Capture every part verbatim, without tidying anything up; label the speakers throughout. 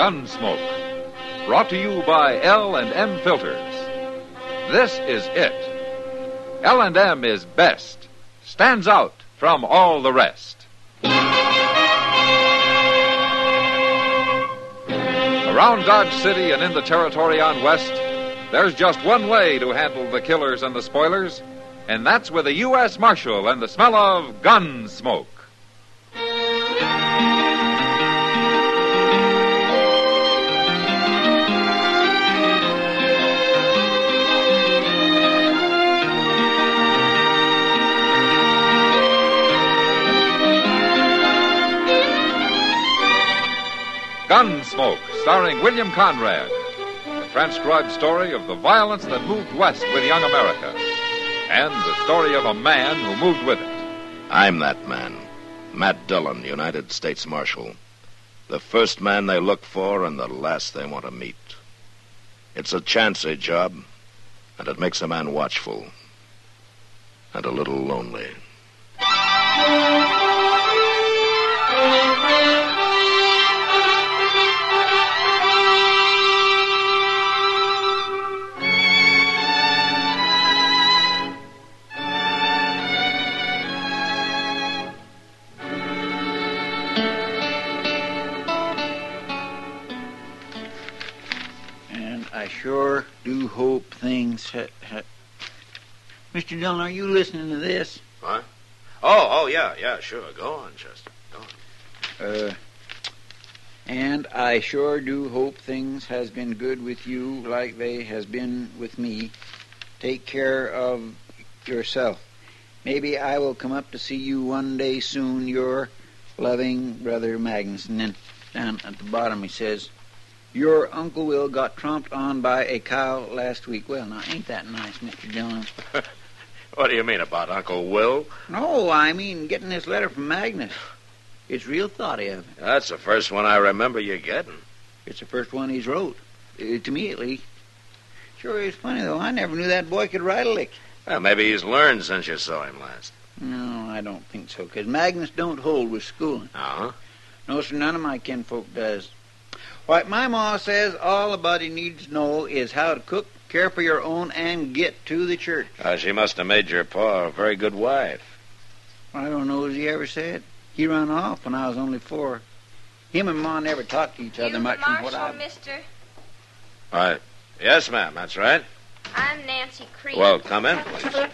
Speaker 1: Gunsmoke. Brought to you by L and M Filters. This is it. L and M is best. Stands out from all the rest. Around Dodge City and in the territory on West, there's just one way to handle the killers and the spoilers, and that's with a U S Marshal and the smell of gun smoke. Gunsmoke, starring William Conrad. The transcribed story of the violence that moved west with young America. And the story of a man who moved with it.
Speaker 2: I'm that man. Matt Dillon, United States Marshal. The first man they look for and the last they want to meet. It's a chancy job, and it makes a man watchful. And a little lonely.
Speaker 3: I sure do hope things... Ha- ha- Mister Dillon, are you listening to this?
Speaker 2: What? Oh, oh, yeah, yeah, sure. Go on, Chester. Go on.
Speaker 3: Uh, and I sure do hope things has been good with you like they has been with me. Take care of yourself. Maybe I will come up to see you one day soon. Your loving brother Magnus. And then down at the bottom he says... Your Uncle Will got tromped on by a cow last week. Well, now, ain't that nice, Mister Dillon?
Speaker 2: What do you mean about Uncle Will?
Speaker 3: No, I mean getting this letter from Magnus. It's real thoughty of him.
Speaker 2: That's the first one I remember you getting.
Speaker 3: It's the first one he's wrote. Uh, to me, at least. Sure is funny, though. I never knew that boy could write a lick.
Speaker 2: Well, maybe he's learned since you saw him last.
Speaker 3: No, I don't think so, because Magnus don't hold with schooling.
Speaker 2: Uh-huh.
Speaker 3: No, sir, none of my kinfolk does. What my ma says all a body needs to know is how to cook, care for your own, and get to the church.
Speaker 2: Uh, she must have made your pa a very good wife.
Speaker 3: I don't know as he ever said. He run off when I was only four. Him and Ma never talked to each other
Speaker 4: you
Speaker 3: much
Speaker 4: the
Speaker 3: from
Speaker 4: Marshal,
Speaker 3: what I...
Speaker 4: mister?
Speaker 2: Right. Yes, ma'am, that's right.
Speaker 4: I'm Nancy Creed.
Speaker 2: Well, come in, please.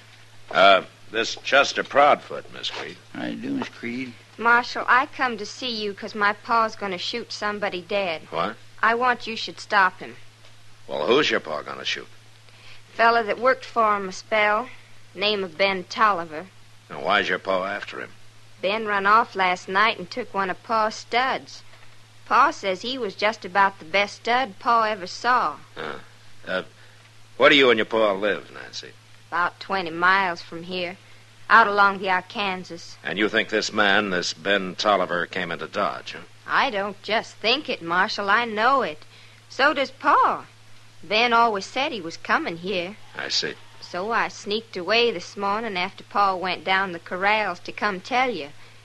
Speaker 2: Uh, this Chester Proudfoot, Miss Creed.
Speaker 3: How you do, Miss Creed?
Speaker 4: Marshal, I come to see you because my pa's going to shoot somebody dead.
Speaker 2: What?
Speaker 4: I want you should stop him.
Speaker 2: Well, who's your pa going to shoot?
Speaker 4: Fella that worked for him a spell, name of Ben Tolliver.
Speaker 2: And why's your pa after him?
Speaker 4: Ben run off last night and took one of Pa's studs. Pa says he was just about the best stud Pa ever saw.
Speaker 2: Uh, uh, where do you and your pa live, Nancy?
Speaker 4: About twenty miles from here, out along the Arkansas.
Speaker 2: And you think this man, this Ben Tolliver, came into Dodge, huh?
Speaker 4: I don't just think it, Marshal. I know it. So does Pa. Ben always said he was coming here.
Speaker 2: I see.
Speaker 4: So I sneaked away this morning after Pa went down the corrals to come tell you.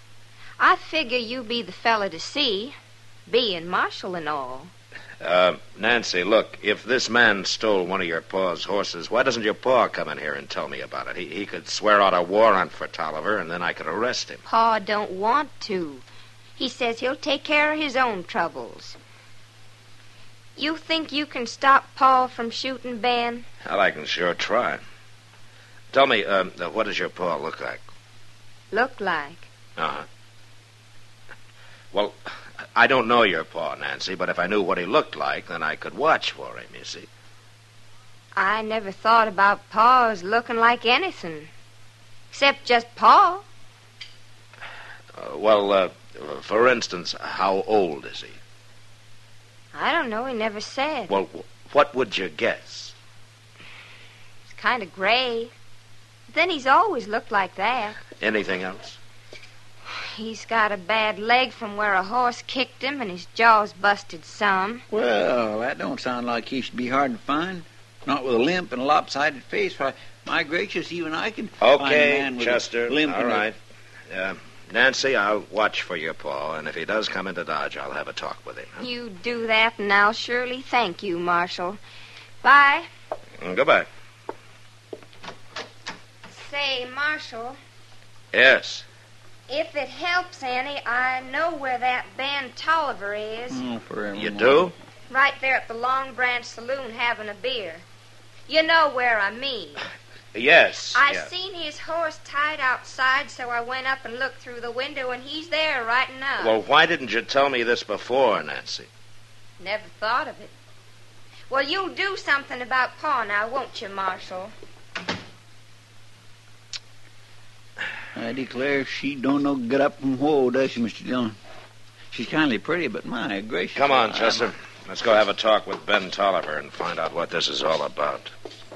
Speaker 4: I figure you be the fella to see, being Marshal and all.
Speaker 2: Uh, Nancy, look, if this man stole one of your pa's horses, why doesn't your pa come in here and tell me about it? He, he could swear out a warrant for Tolliver, and then I could arrest him.
Speaker 4: Pa don't want to. He says he'll take care of his own troubles. You think you can stop Pa from shooting Ben?
Speaker 2: Well, I can sure try. Tell me, uh, what does your pa look like?
Speaker 4: Look like?
Speaker 2: Uh-huh. Well, I don't know your pa, Nancy, but if I knew what he looked like, then I could watch for him, you see.
Speaker 4: I never thought about Pa as looking like anything. Except just Pa.
Speaker 2: Uh, well, uh, for instance, how old is he?
Speaker 4: I don't know. He never said.
Speaker 2: Well, what would you guess?
Speaker 4: He's kind of gray. Then he's always looked like that.
Speaker 2: Anything else?
Speaker 4: He's got a bad leg from where a horse kicked him, and his jaw's busted some.
Speaker 3: Well, that don't sound like he should be hard to find. Not with a limp and a lopsided face. Why, my gracious, even I can find a
Speaker 2: Okay,
Speaker 3: man with
Speaker 2: Chester.
Speaker 3: a limp
Speaker 2: All
Speaker 3: and
Speaker 2: right. Uh, Nancy, I'll watch for your pa, and if he does come into Dodge, I'll have a talk with him. Huh?
Speaker 4: You do that, and I'll surely thank you, Marshal. Bye.
Speaker 2: Mm, goodbye.
Speaker 4: Say, Marshal.
Speaker 2: Yes.
Speaker 4: If it helps any, I know where that Ben Tolliver is.
Speaker 3: Oh, forever.
Speaker 2: You do?
Speaker 4: Right there at the Long Branch Saloon having a beer. You know where I mean.
Speaker 2: Yes.
Speaker 4: I
Speaker 2: yeah.
Speaker 4: seen his horse tied outside, so I went up and looked through the window, and he's there right now.
Speaker 2: Well, why didn't you tell me this before, Nancy?
Speaker 4: Never thought of it. Well, you'll do something about Pa now, won't you, Marshal?
Speaker 3: I declare she don't know get up from whoa, does she, Mister Dillon? She's kindly pretty, but my gracious.
Speaker 2: Come on,
Speaker 3: I-
Speaker 2: Chester. Let's go have a talk with Ben Tolliver and find out what this is all about.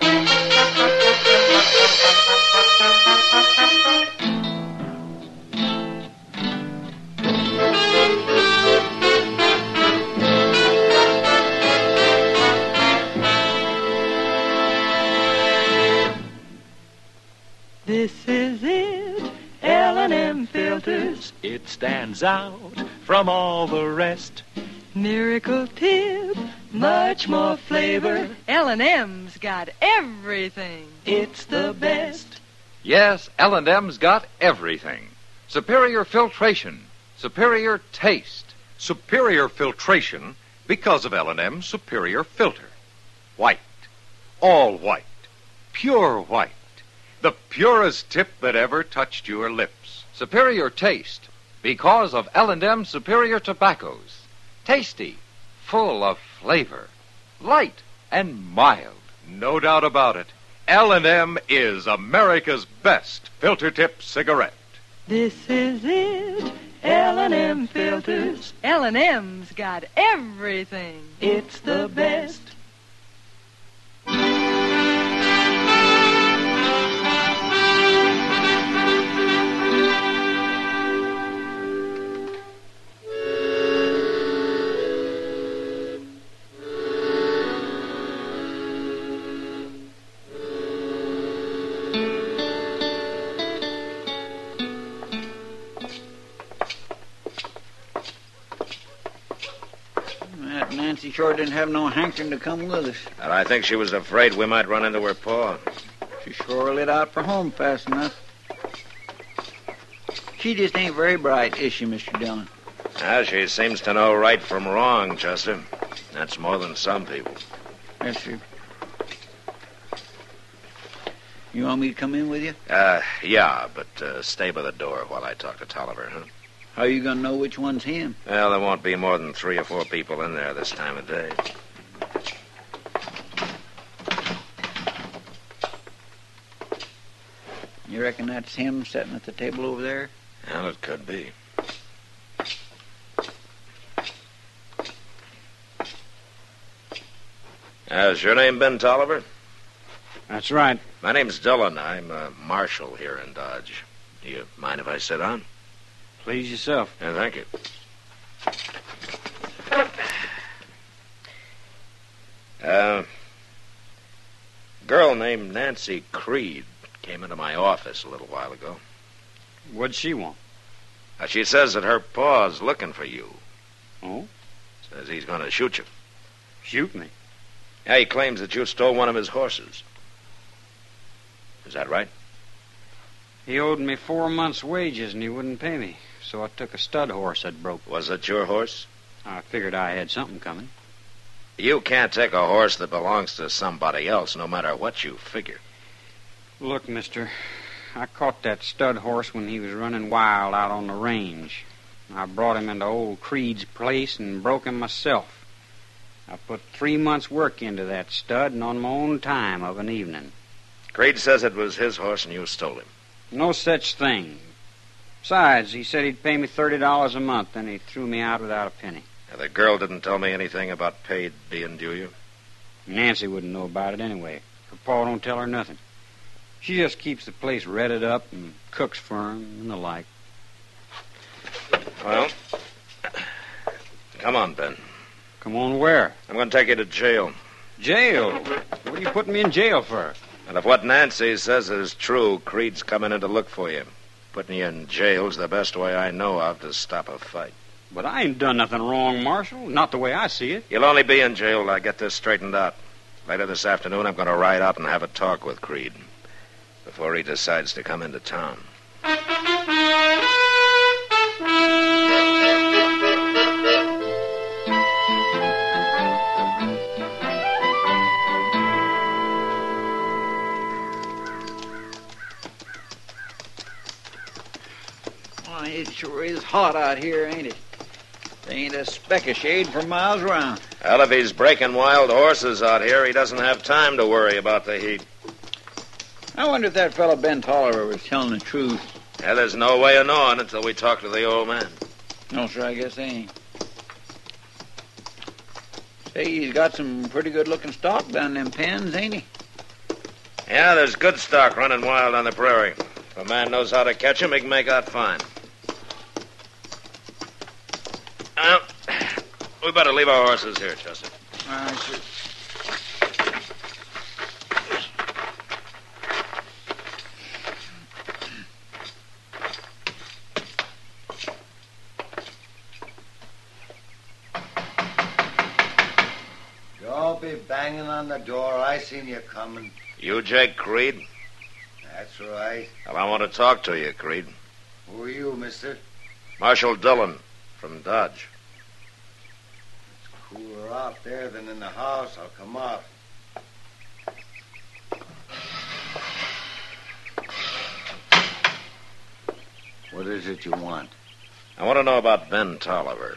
Speaker 5: This is it, L and M Filters. It stands out from all the rest. Miracle tip, much more flavor.
Speaker 6: L and M's got everything.
Speaker 5: It's the best.
Speaker 1: Yes, L and M's got everything. Superior filtration, superior taste.
Speaker 7: Superior filtration because of L and M's superior filter. White. All white. Pure white. The purest tip that ever touched your lips.
Speaker 1: Superior taste because of L and M superior tobaccos. Tasty, full of flavor, light and mild.
Speaker 7: No doubt about it. L and M is America's best filter tip cigarette.
Speaker 5: This is it, L and M Filters.
Speaker 6: L and M's got everything.
Speaker 5: It's the best.
Speaker 3: That Nancy sure didn't have no hankering to come with us.
Speaker 2: And I think she was afraid we might run into her pa.
Speaker 3: She sure lit out for home fast enough. She just ain't very bright, is she, Mister Dillon?
Speaker 2: Ah, she seems to know right from wrong, Chester. That's more than some people.
Speaker 3: Yes, sir. You want me to come in with you?
Speaker 2: Uh, yeah, but uh, stay by the door while I talk to Tolliver, huh?
Speaker 3: How you gonna know which one's him?
Speaker 2: Well, there won't be more than three or four people in there this time of day.
Speaker 3: You reckon that's him sitting at the table over there?
Speaker 2: Well, it could be. Uh, is your name Ben Tolliver?
Speaker 8: That's right.
Speaker 2: My name's Dillon. I'm a marshal here in Dodge. Do you mind if I sit down?
Speaker 8: Please yourself.
Speaker 2: Yeah, thank you. Uh, girl named Nancy Creed came into my office a little while ago.
Speaker 8: What'd she want?
Speaker 2: Uh, she says that her pa's looking for you.
Speaker 8: Oh?
Speaker 2: Says he's going to shoot you.
Speaker 8: Shoot me?
Speaker 2: Yeah, he claims that you stole one of his horses. Is that right?
Speaker 8: He owed me four months' wages and he wouldn't pay me. So I took a stud horse that broke.
Speaker 2: Was it your horse?
Speaker 8: I figured I had something coming.
Speaker 2: You can't take a horse that belongs to somebody else, no matter what you figure.
Speaker 8: Look, mister, I caught that stud horse when he was running wild out on the range. I brought him into old Creed's place and broke him myself. I put three months' work into that stud and on my own time of an evening.
Speaker 2: Creed says it was his horse and you stole him.
Speaker 8: No such thing. Besides, he said he'd pay me thirty dollars a month, and he threw me out without a penny.
Speaker 2: Now, the girl didn't tell me anything about paid being due you?
Speaker 8: Nancy wouldn't know about it anyway. Her pa don't tell her nothing. She just keeps the place redded up and cooks for him and the like.
Speaker 2: Well, come on, Ben.
Speaker 8: Come on where?
Speaker 2: I'm going to take you to jail.
Speaker 8: Jail? What are you putting me in jail for?
Speaker 2: And if what Nancy says is true, Creed's coming in to look for you. Putting you in jail's the best way I know of to stop a fight.
Speaker 8: But I ain't done nothing wrong, Marshal. Not the way I see it.
Speaker 2: You'll only be in jail till I get this straightened out. Later this afternoon, I'm going to ride out and have a talk with Creed before he decides to come into town.
Speaker 3: Well, it sure is hot out here, ain't it? There ain't a speck of shade for miles around.
Speaker 2: Well, if he's breaking wild horses out here, he doesn't have time to worry about the heat.
Speaker 3: I wonder if that fellow Ben Tolliver was telling the truth.
Speaker 2: Yeah, there's no way of knowing until we talk to the old man.
Speaker 3: No, sir, I guess they ain't. Say, he's got some pretty good-looking stock down them pens, ain't he?
Speaker 2: Yeah, there's good stock running wild on the prairie. If a man knows how to catch him, he can make out fine. Well, we better leave our horses here, Chester.
Speaker 3: All right, sir.
Speaker 9: Don't be banging on the door. I seen you coming.
Speaker 2: You Jake Creed?
Speaker 9: That's right.
Speaker 2: Well, I want to talk to you, Creed.
Speaker 9: Who are you, mister?
Speaker 2: Marshal Dillon from Dodge.
Speaker 9: It's cooler out there than in the house. I'll come out. What is it you want?
Speaker 2: I want to know about Ben Tolliver.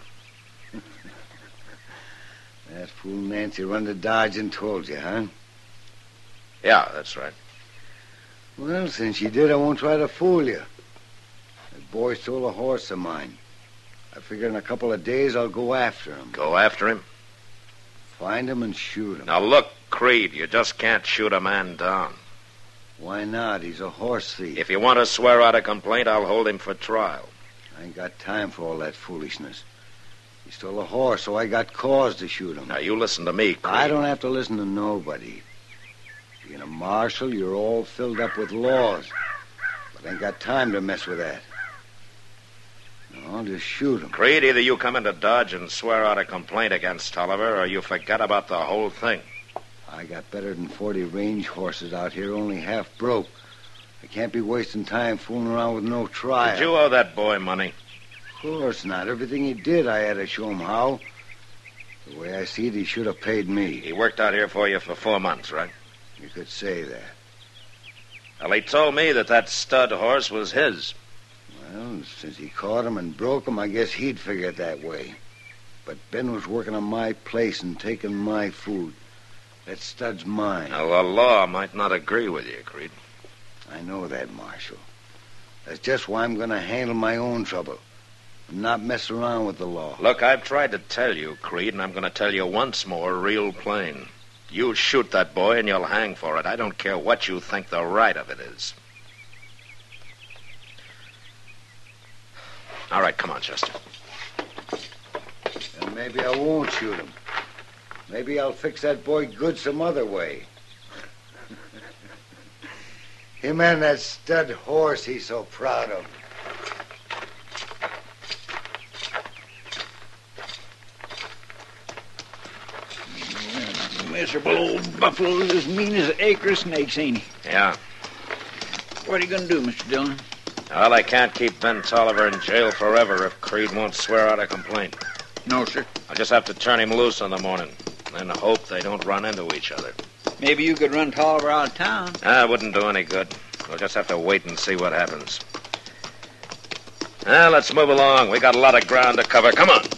Speaker 9: That fool Nancy run to Dodge and told you, huh?
Speaker 2: Yeah, that's right.
Speaker 9: Well, since she did, I won't try to fool you. That boy stole a horse of mine. I figure in a couple of days I'll go after him.
Speaker 2: Go after him?
Speaker 9: Find him and shoot him.
Speaker 2: Now, look, Creed, you just can't shoot a man down.
Speaker 9: Why not? He's a horse thief.
Speaker 2: If you want to swear out a complaint, I'll hold him for trial.
Speaker 9: I ain't got time for all that foolishness. He stole a horse, so I got cause to shoot him.
Speaker 2: Now, you listen to me, Creed.
Speaker 9: I don't have to listen to nobody. Being a marshal, you're all filled up with laws. But I ain't got time to mess with that. No, I'll just shoot him.
Speaker 2: Creed, either you come into Dodge and swear out a complaint against Tolliver, or you forget about the whole thing.
Speaker 9: I got better than forty range horses out here, only half broke. I can't be wasting time fooling around with no trial.
Speaker 2: Did you owe that boy money?
Speaker 9: Of course not. Everything he did, I had to show him how. The way I see it, he should have paid me.
Speaker 2: He worked out here for you for four months, right?
Speaker 9: You could say that.
Speaker 2: Well, he told me that that stud horse was his.
Speaker 9: Well, since he caught him and broke him, I guess he'd figure it that way. But Ben was working on my place and taking my food. That stud's mine.
Speaker 2: Now, the law might not agree with you, Creed.
Speaker 9: I know that, Marshal. That's just why I'm going to handle my own trouble. And not mess around with the law.
Speaker 2: Look, I've tried to tell you, Creed, and I'm going to tell you once more, real plain. You shoot that boy and you'll hang for it. I don't care what you think the right of it is. All right, come on, Chester.
Speaker 9: And maybe I won't shoot him. Maybe I'll fix that boy good some other way. Him and that stud horse he's so proud of.
Speaker 3: Miserable old buffalo's as mean as an acre of snakes, ain't he?
Speaker 2: Yeah.
Speaker 3: What are you going to do, Mister Dillon?
Speaker 2: Well, I can't keep Ben Tolliver in jail forever if Creed won't swear out a complaint.
Speaker 3: No, sir.
Speaker 2: I'll just have to turn him loose in the morning and hope they don't run into each other.
Speaker 3: Maybe you could run Tolliver out of town.
Speaker 2: Ah, it wouldn't do any good. We'll just have to wait and see what happens. Now, let's move along. We got a lot of ground to cover. Come on.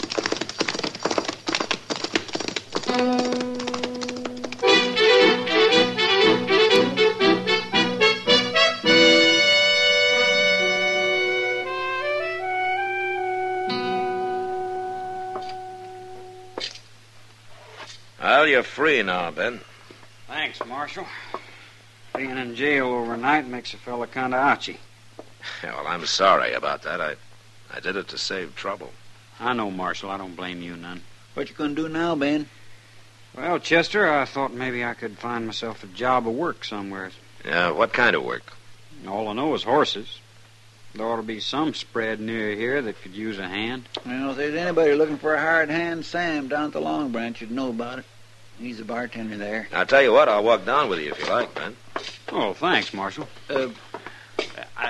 Speaker 2: Well, you're free now, Ben.
Speaker 8: Thanks, Marshal. Being in jail overnight makes a fella kind of ouchy.
Speaker 2: Yeah, well, I'm sorry about that. I I did it to save trouble.
Speaker 8: I know, Marshal. I don't blame you none.
Speaker 3: What you going to do now, Ben?
Speaker 8: Well, Chester, I thought maybe I could find myself a job of work somewhere.
Speaker 2: Yeah, what kind of work?
Speaker 8: All I know is horses. There ought to be some spread near here that could use a hand.
Speaker 3: Well, if there's anybody looking for a hired hand, Sam down at the Long Branch would know about it. He's the bartender there.
Speaker 2: I'll tell you what, I'll walk down with you if you like, Ben.
Speaker 8: Oh, thanks, Marshal.
Speaker 3: Uh, I,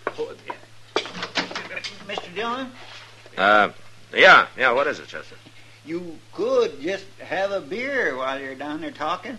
Speaker 3: Mister Dillon?
Speaker 2: Uh, yeah, yeah, what is it, Chester?
Speaker 3: You could just have a beer while you're down there talking.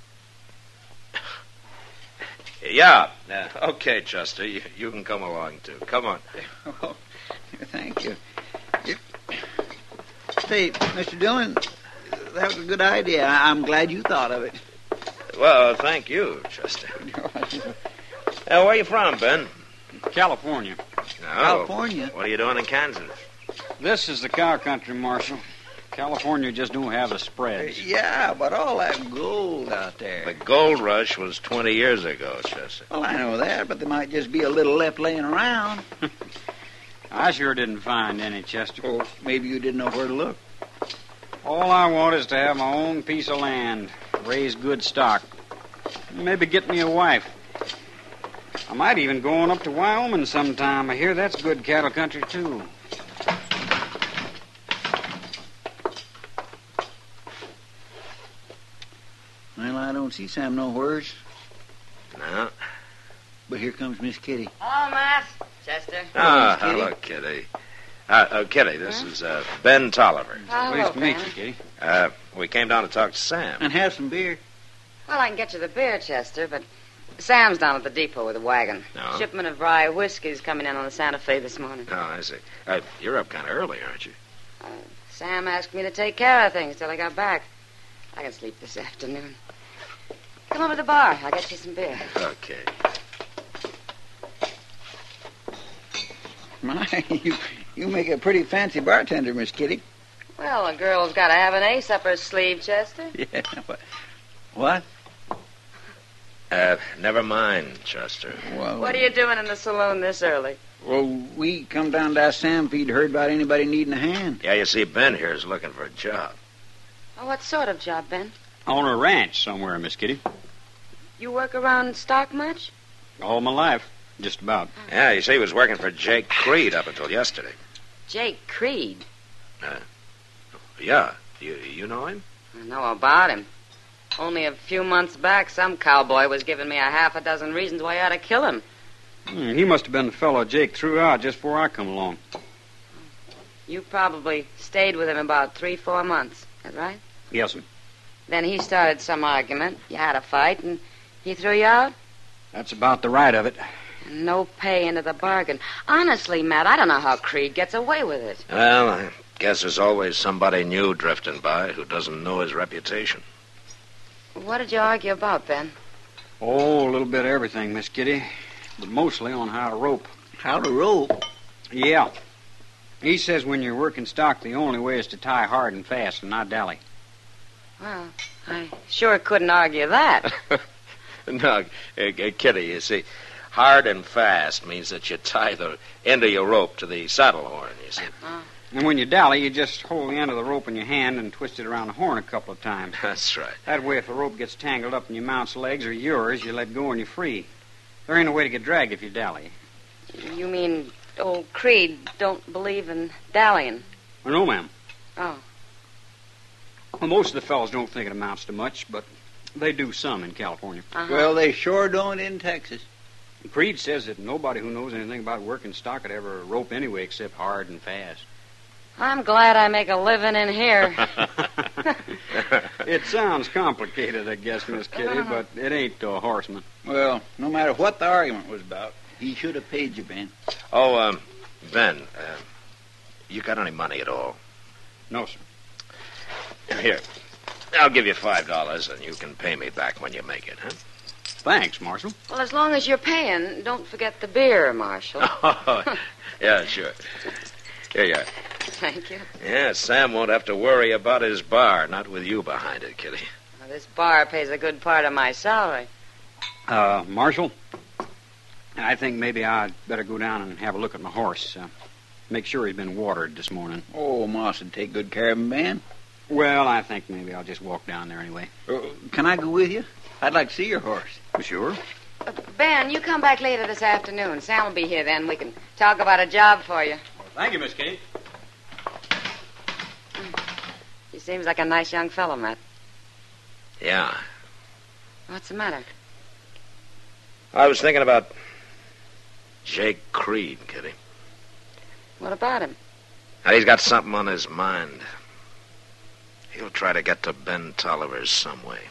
Speaker 2: Yeah, uh, okay, Chester, you, you can come along, too. Come on.
Speaker 3: Oh, thank you. you. Say, Mister Dillon, that was a good idea. I- I'm glad you thought of it.
Speaker 2: Well, thank you, Chester. Uh, where are you from, Ben?
Speaker 8: California.
Speaker 2: No.
Speaker 3: California?
Speaker 2: What are you doing in Kansas?
Speaker 8: This is the cow country, Marshal. California just don't have the spreads.
Speaker 3: Yeah, but all that gold out there.
Speaker 2: The gold rush was twenty years ago, Chester.
Speaker 3: Well, I know that, but there might just be a little left laying around.
Speaker 8: I sure didn't find any, Chester.
Speaker 3: Well, maybe you didn't know where to look.
Speaker 8: All I want is to have my own piece of land, raise good stock, maybe get me a wife. I might even go on up to Wyoming sometime. I hear that's good cattle country, too.
Speaker 3: Well, I don't see Sam nowheres.
Speaker 2: No.
Speaker 3: But here comes Miss Kitty.
Speaker 10: Hello, Matt. Chester.
Speaker 2: Ah,
Speaker 3: Kitty.
Speaker 2: hello, Kitty. Uh, uh, Kitty, this
Speaker 10: Huh?
Speaker 2: is uh, Ben Tolliver.
Speaker 10: Oh,
Speaker 8: Pleased
Speaker 10: hello,
Speaker 8: to meet
Speaker 10: Ben.
Speaker 8: you, Kitty.
Speaker 2: Uh, we came down to talk to Sam.
Speaker 3: And have some beer.
Speaker 10: Well, I can get you the beer, Chester, but Sam's down at the depot with a wagon.
Speaker 2: No?
Speaker 10: Shipment of rye whiskey's coming in on the Santa Fe this morning.
Speaker 2: Oh, I see. Uh, you're up kind of early, aren't you?
Speaker 10: Uh, Sam asked me to take care of things till I got back. I can sleep this afternoon. Come over to the bar. I'll get you some beer.
Speaker 2: Okay.
Speaker 3: My, you, you make a pretty fancy bartender, Miss Kitty.
Speaker 10: Well, a girl's got to have an ace up her sleeve, Chester.
Speaker 3: Yeah. What? What?
Speaker 2: Uh, never mind, Chester.
Speaker 3: Well,
Speaker 10: What are you doing in the saloon this early?
Speaker 3: Well, we come down to ask Sam if he'd heard about anybody needing a hand.
Speaker 2: Yeah, you see, Ben here is looking for a job.
Speaker 10: Oh, what sort of job, Ben?
Speaker 8: On a ranch somewhere, Miss Kitty.
Speaker 10: You work around stock much?
Speaker 8: All my life, just about.
Speaker 2: Yeah, you see, he was working for Jake Creed up until yesterday.
Speaker 10: Jake Creed.
Speaker 2: Yeah, you you know him?
Speaker 10: I know about him. Only a few months back, some cowboy was giving me a half a dozen reasons why I ought to kill him.
Speaker 8: Hmm, he must have been the fellow Jake threw out just before I come along.
Speaker 10: You probably stayed with him about three, four months. Is that right?
Speaker 8: Yes, sir.
Speaker 10: Then he started some argument. You had a fight, and he threw you out?
Speaker 8: That's about the right of it.
Speaker 10: And no pay into the bargain. Honestly, Matt, I don't know how Creed gets away with it.
Speaker 2: Well, I guess there's always somebody new drifting by who doesn't know his reputation.
Speaker 10: What did you argue about, Ben?
Speaker 8: Oh, a little bit of everything, Miss Kitty. But mostly on how to rope.
Speaker 3: How to rope?
Speaker 8: Yeah. He says when you're working stock, the only way is to tie hard and fast and not dally.
Speaker 10: Well, I sure couldn't argue that.
Speaker 2: No, uh, uh, Kitty, you see, hard and fast means that you tie the end of your rope to the saddle horn, you see.
Speaker 10: Oh.
Speaker 8: And when you dally, you just hold the end of the rope in your hand and twist it around the horn a couple of times.
Speaker 2: That's right.
Speaker 8: That way, if the rope gets tangled up in your mount's legs or yours, you let go and you're free. There ain't no way to get dragged if you dally.
Speaker 10: You mean old Creed don't believe in dallying?
Speaker 8: Well, no, ma'am.
Speaker 10: Oh.
Speaker 8: Well, most of the fellows don't think it amounts to much, but they do some in California.
Speaker 10: Uh-huh.
Speaker 3: Well, they sure don't in Texas.
Speaker 8: Creed says that nobody who knows anything about working stock could ever rope anyway except hard and fast.
Speaker 10: I'm glad I make a living in here.
Speaker 8: It sounds complicated, I guess, Miss Kitty, but it ain't to a horseman.
Speaker 3: Well, no matter what the argument was about, he should have paid you, Ben.
Speaker 2: Oh, um, Ben, uh, you got any money at all?
Speaker 8: No, sir.
Speaker 2: Here, I'll give you five dollars, and you can pay me back when you make it, huh?
Speaker 8: Thanks, Marshal.
Speaker 10: Well, as long as you're paying, don't forget the beer, Marshal.
Speaker 2: Oh, yeah, sure. Here you are.
Speaker 10: Thank you.
Speaker 2: Yeah, Sam won't have to worry about his bar, not with you behind it, Kitty.
Speaker 10: Well, this bar pays a good part of my salary.
Speaker 8: Uh, Marshal, I think maybe I'd better go down and have a look at my horse. Uh, make sure he's been watered this morning.
Speaker 3: Oh, Moss would take good care of him, Ben.
Speaker 8: Well, I think maybe I'll just walk down there anyway.
Speaker 3: Uh, can I go with you? I'd like to see your horse.
Speaker 8: Sure.
Speaker 10: Uh, Uh, Ben, you come back later this afternoon. Sam will be here then. We can talk about a job for you.
Speaker 11: Well, thank you, Miss Kate.
Speaker 10: He seems like a nice young fellow, Matt.
Speaker 2: Yeah.
Speaker 10: What's the matter?
Speaker 2: I was thinking about Jake Creed, Kitty.
Speaker 10: What about him?
Speaker 2: Now, he's got something on his mind. He'll try to get to Ben Tolliver's some way.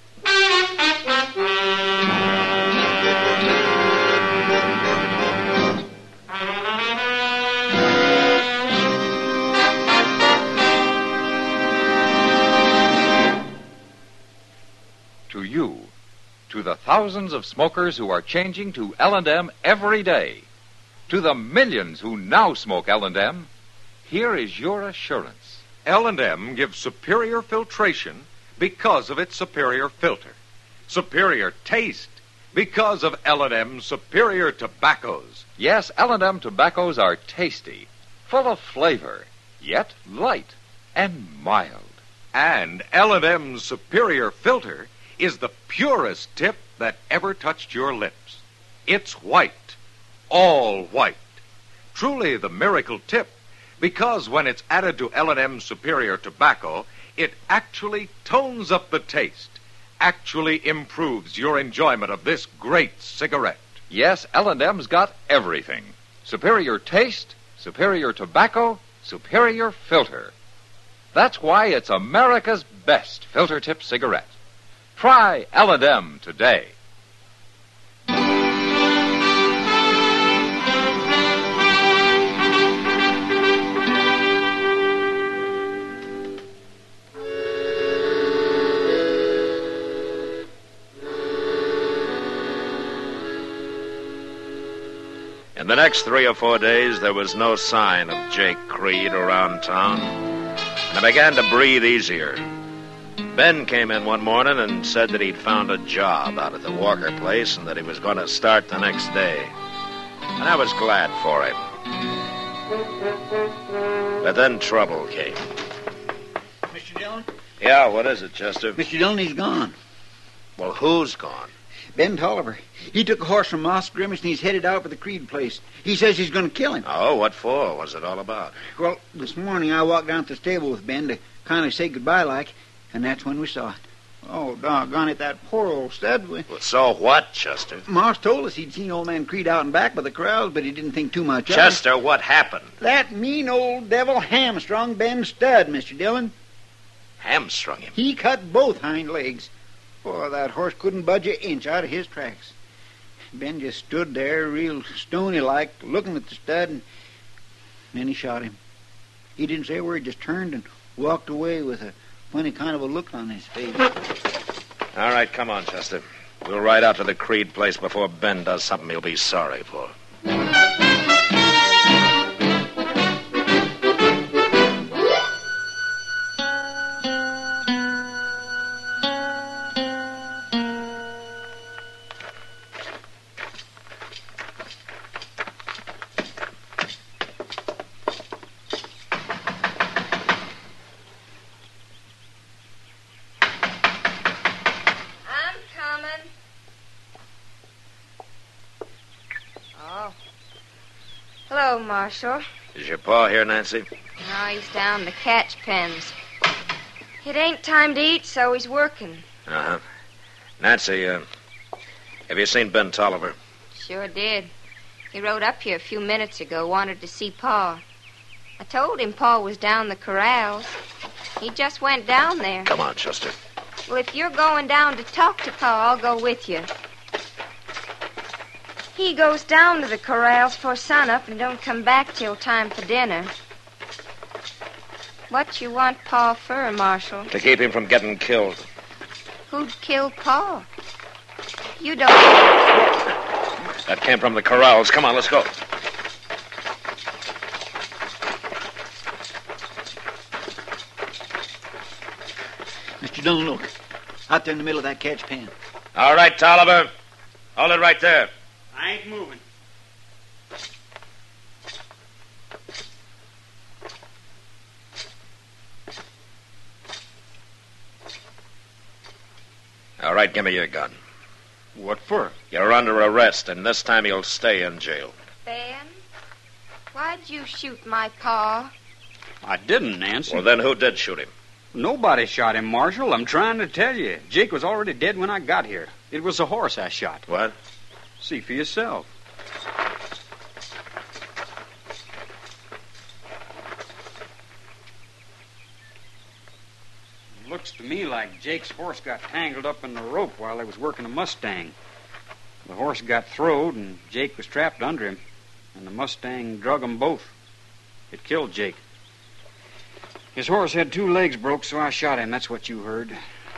Speaker 1: To you, to the thousands of smokers who are changing to L and M every day, to the millions who now smoke L and M, here is your assurance.
Speaker 7: L and M gives superior filtration because of its superior filter. Superior taste because of L and M's superior tobaccos.
Speaker 1: Yes, L and M tobaccos are tasty, full of flavor, yet light and mild.
Speaker 7: And L and M's superior filter is the purest tip that ever touched your lips. It's white, all white. Truly the miracle tip, because when it's added to L and M's superior tobacco, it actually tones up the taste, actually improves your enjoyment of this great cigarette.
Speaker 1: Yes, L and M's got everything. Superior taste, superior tobacco, superior filter. That's why it's America's best filter tip cigarette. Try L and M today.
Speaker 2: In the next three or four days, there was no sign of Jake Creed around town, and I began to breathe easier. Ben came in one morning and said that he'd found a job out at the Walker place and that he was going to start the next day. And I was glad for him. But then trouble came.
Speaker 3: Mister Dillon?
Speaker 2: Yeah, what is it, Chester?
Speaker 3: Mister Dillon, he's gone.
Speaker 2: Well, who's gone?
Speaker 3: Ben Tolliver. He took a horse from Moss Grimace and he's headed out for the Creed place. He says he's going to kill him.
Speaker 2: Oh, what for? What's it all about?
Speaker 3: Well, this morning I walked down to the stable with Ben to kind of say goodbye like, and that's when we saw it. Oh, doggone it, that poor old stud.
Speaker 2: Well, so what, Chester?
Speaker 3: Moss told us he'd seen old man Creed out and back by the corrals, but he didn't think too much
Speaker 2: Chester,
Speaker 3: of it.
Speaker 2: what happened?
Speaker 3: That mean old devil hamstrung Ben Stud, Mister Dillon.
Speaker 2: Hamstrung him?
Speaker 3: He cut both hind legs. Boy, that horse couldn't budge an inch out of his tracks. Ben just stood there real stony-like, looking at the stud, and then he shot him. He didn't say a word, just turned and walked away with a funny kind of a look on his face.
Speaker 2: All right, come on, Chester. We'll ride out to the Creed place before Ben does something he'll be sorry for.
Speaker 4: Hello, Marshal.
Speaker 2: Is your pa here, Nancy?
Speaker 4: No, he's down the catch pens. It ain't time to eat, so he's working.
Speaker 2: Uh-huh. Nancy, uh, have you seen Ben Tolliver?
Speaker 4: Sure did. He rode up here a few minutes ago, wanted to see Pa. I told him Pa was down the corrals. He just went down there.
Speaker 2: Come on, Chester.
Speaker 4: Well, if you're going down to talk to Pa, I'll go with you. He goes down to the corrals for sunup and don't come back till time for dinner. What you want Pa for, Marshal?
Speaker 2: To keep him from getting killed.
Speaker 4: Who'd kill Pa? You don't...
Speaker 2: That came from the corrals. Come on, let's go.
Speaker 3: Mister Dillon, look. Out there in the middle of that catch pen.
Speaker 2: All right, Tolliver. Hold it right there.
Speaker 11: I ain't moving.
Speaker 2: All right, give me your gun.
Speaker 8: What for?
Speaker 2: You're under arrest, and this time you'll stay in jail.
Speaker 4: Ben, why'd you shoot my pa?
Speaker 8: I didn't, Nancy.
Speaker 2: Well, then who did shoot him?
Speaker 8: Nobody shot him, Marshal. I'm trying to tell you. Jake was already dead when I got here. It was the horse I shot.
Speaker 2: What?
Speaker 8: See for yourself. Looks to me like Jake's horse got tangled up in the rope while they was working a Mustang. The horse got throwed, and Jake was trapped under him, and the Mustang drug 'em both. It killed Jake. His horse had two legs broke, so I shot him. That's what you heard.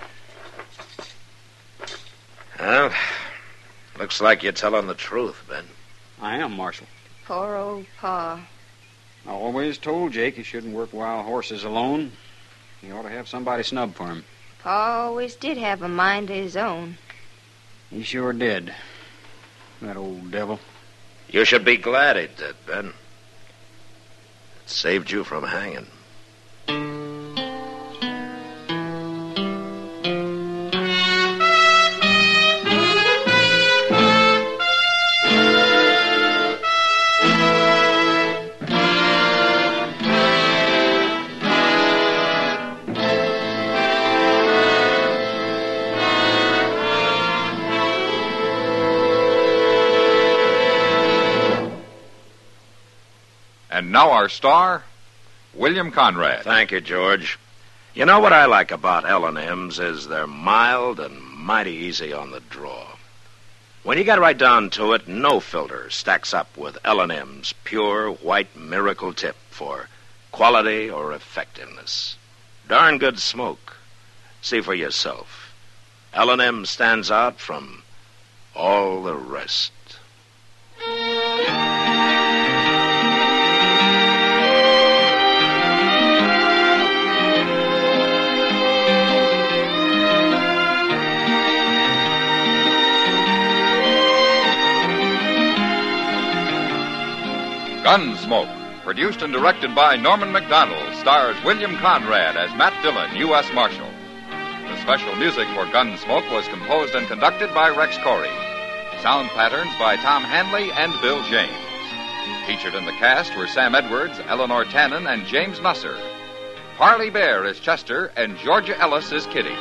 Speaker 2: Well, looks like you're telling the truth, Ben.
Speaker 8: I am, Marshal.
Speaker 4: Poor old pa.
Speaker 8: I always told Jake he shouldn't work wild horses alone. He ought to have somebody snub for him.
Speaker 4: Pa always did have a mind of his own.
Speaker 8: He sure did. That old devil.
Speaker 2: You should be glad he did, Ben. It saved you from hanging.
Speaker 1: And now our star, William Conrad.
Speaker 2: Thank you, George. You know what I like about L and M's is they're mild and mighty easy on the draw. When you get right down to it, no filter stacks up with L and M's pure white miracle tip for quality or effectiveness. Darn good smoke. See for yourself. L and M stands out from all the rest.
Speaker 1: Gunsmoke, produced and directed by Norman Macdonald, stars William Conrad as Matt Dillon, U S Marshal. The special music for Gunsmoke was composed and conducted by Rex Corey. Sound patterns by Tom Hanley and Bill James. Featured in the cast were Sam Edwards, Eleanor Tannen, and James Nusser. Parley Bear is Chester, and Georgia Ellis is Kitty.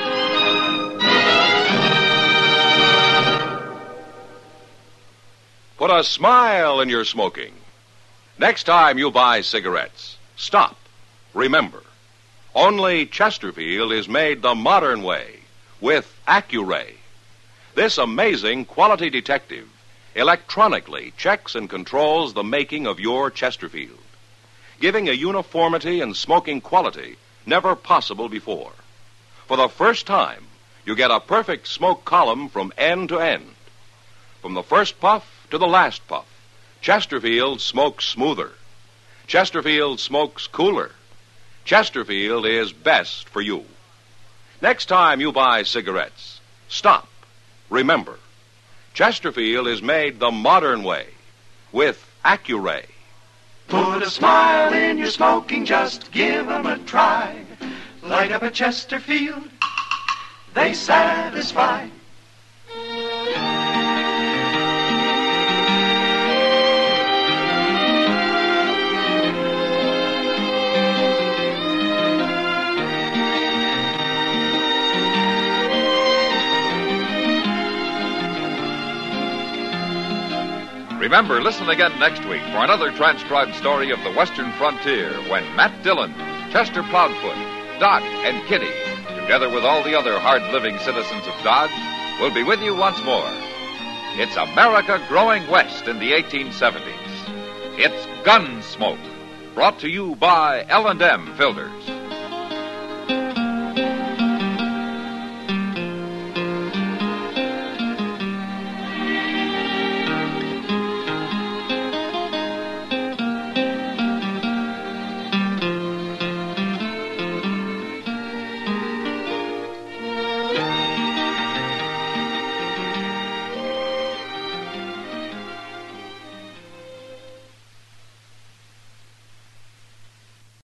Speaker 12: Put a smile in your smoking. Next time you buy cigarettes, stop. Remember, only Chesterfield is made the modern way with Accuray. This amazing quality detective electronically checks and controls the making of your Chesterfield, giving a uniformity and smoking quality never possible before. For the first time, you get a perfect smoke column from end to end. From the first puff to the last puff, Chesterfield smokes smoother. Chesterfield smokes cooler. Chesterfield is best for you. Next time you buy cigarettes, stop. Remember, Chesterfield is made the modern way with Accuray.
Speaker 5: Put a smile in your smoking, just give 'em a try. Light up a Chesterfield, they satisfy.
Speaker 1: Remember, listen again next week for another transcribed story of the Western frontier when Matt Dillon, Chester Proudfoot, Doc, and Kitty, together with all the other hard-living citizens of Dodge, will be with you once more. It's America growing west in the eighteen seventies. It's Gunsmoke, brought to you by L and M Filters.